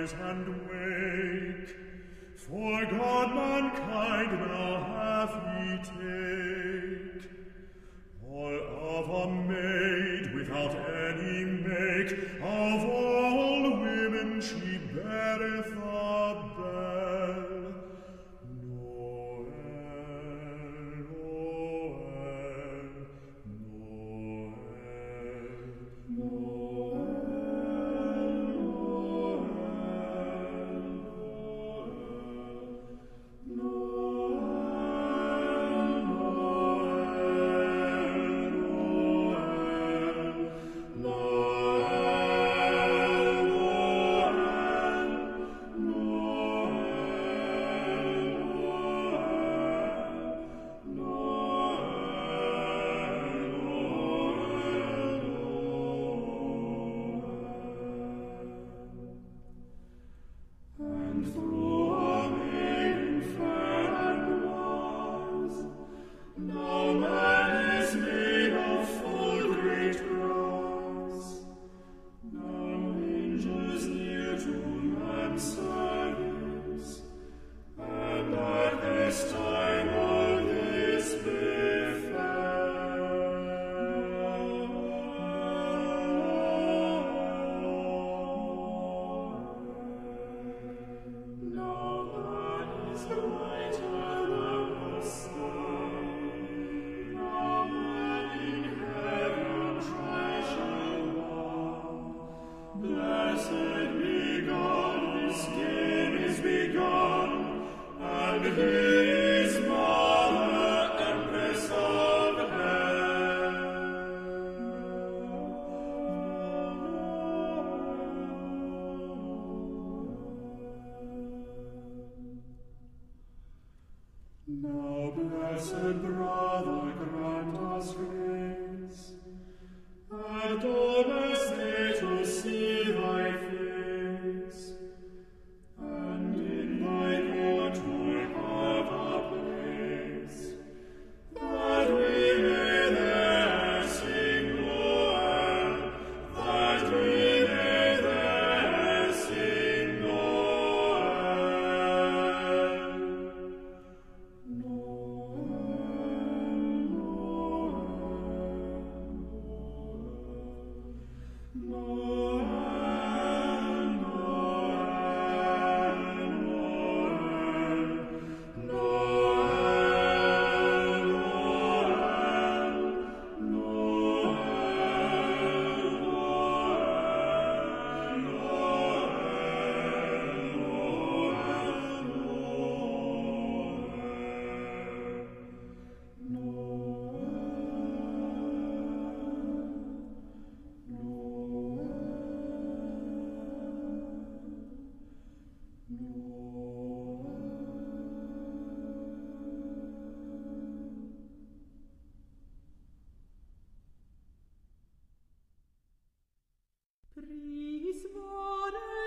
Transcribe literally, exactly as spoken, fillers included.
rise and wake, for God mankind now hath he take. Or of a maid without any make, of all women she beareth a bell. Noel, Noel, Noel, now, blessed brother, grant us grace, and all us may to see thy